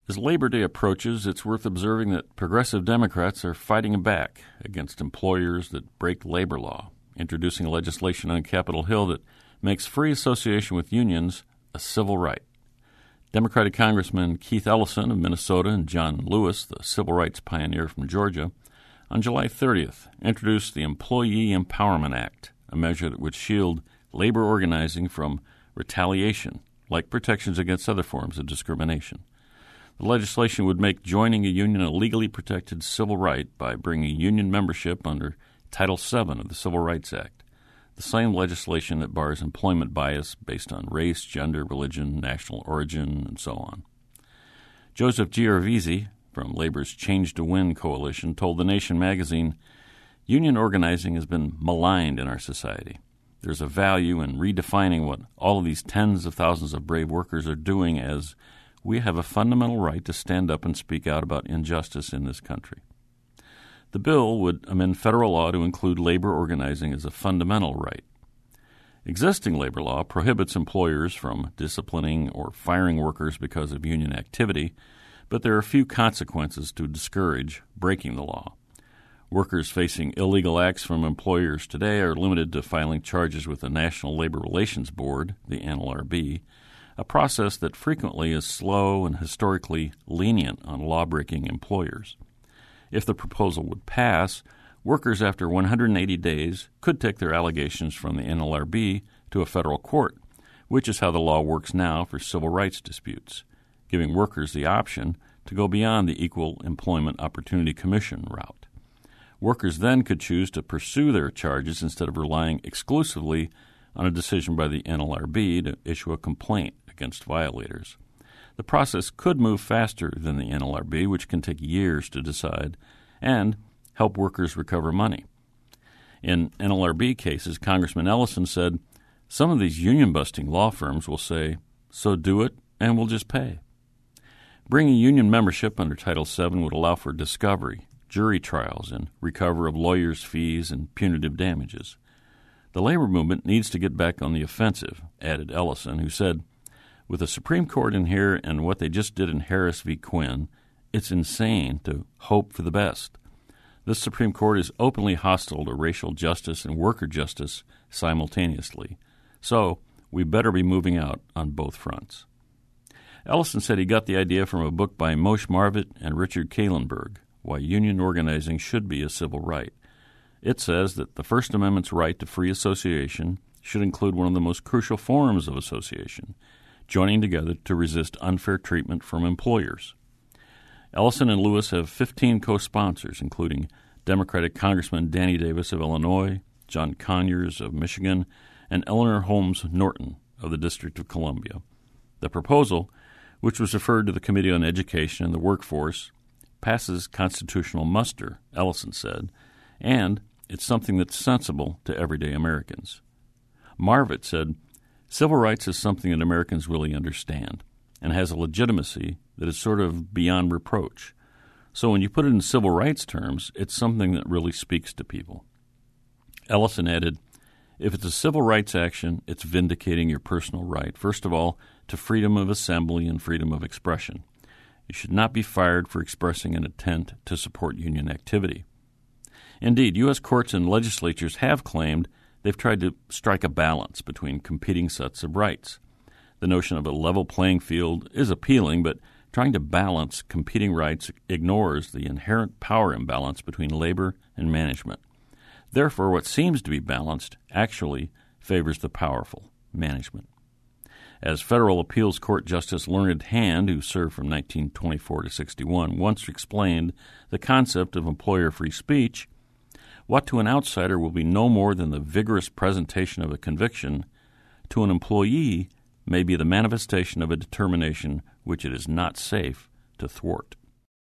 As Labor Day approaches, it's worth observing that progressive Democrats are fighting back against employers that break labor law, introducing legislation on Capitol Hill that makes free association with unions a civil right. Democratic Congressman Keith Ellison of Minnesota and John Lewis, the civil rights pioneer from Georgia, on July 30th introduced the Employee Empowerment Act, a measure that would shield labor organizing from retaliation, like protections against other forms of discrimination. The legislation would make joining a union a legally protected civil right by bringing union membership under Title VII of the Civil Rights Act, the same legislation that bars employment bias based on race, gender, religion, national origin, and so on. Joseph Giarvisi from Labor's Change to Win coalition told The Nation magazine, "Union organizing has been maligned in our society. There's a value in redefining what all of these tens of thousands of brave workers are doing as we have a fundamental right to stand up and speak out about injustice in this country." The bill would amend federal law to include labor organizing as a fundamental right. Existing labor law prohibits employers from disciplining or firing workers because of union activity, but there are few consequences to discourage breaking the law. Workers facing illegal acts from employers today are limited to filing charges with the National Labor Relations Board, the NLRB, a process that frequently is slow and historically lenient on law-breaking employers. If the proposal would pass, workers after 180 days could take their allegations from the NLRB to a federal court, which is how the law works now for civil rights disputes, giving workers the option to go beyond the Equal Employment Opportunity Commission route. Workers then could choose to pursue their charges instead of relying exclusively on a decision by the NLRB to issue a complaint against violators. The process could move faster than the NLRB, which can take years to decide, and help workers recover money. In NLRB cases, Congressman Ellison said, "Some of these union-busting law firms will say, 'So do it, and we'll just pay.'" Bringing union membership under Title VII would allow for discovery, jury trials, and recovery of lawyers' fees and punitive damages. The labor movement needs to get back on the offensive, added Ellison, who said, "With the Supreme Court in here and what they just did in Harris v. Quinn, it's insane to hope for the best. This Supreme Court is openly hostile to racial justice and worker justice simultaneously. So we better be moving out on both fronts." Ellison said he got the idea from a book by Moshe Marvit and Richard Kahlenberg, Why Union Organizing Should Be a Civil Right. It says that the First Amendment's right to free association should include one of the most crucial forms of association, joining together to resist unfair treatment from employers. Ellison and Lewis have 15 co-sponsors, including Democratic Congressman Danny Davis of Illinois, John Conyers of Michigan, and Eleanor Holmes Norton of the District of Columbia. The proposal, which was referred to the Committee on Education and the Workforce, passes constitutional muster, Ellison said, and it's something that's sensible to everyday Americans. Marvit said, "Civil rights is something that Americans really understand and has a legitimacy that is sort of beyond reproach. So when you put it in civil rights terms, it's something that really speaks to people." Ellison added, "If it's a civil rights action, it's vindicating your personal right, first of all, to freedom of assembly and freedom of expression. You should not be fired for expressing an intent to support union activity." Indeed, U.S. courts and legislatures have claimed they've tried to strike a balance between competing sets of rights. The notion of a level playing field is appealing, but trying to balance competing rights ignores the inherent power imbalance between labor and management. Therefore, what seems to be balanced actually favors the powerful, management. As Federal Appeals Court Justice Learned Hand, who served from 1924 to 61, once explained the concept of employer free speech, what to an outsider will be no more than the vigorous presentation of a conviction, to an employee may be the manifestation of a determination which it is not safe to thwart.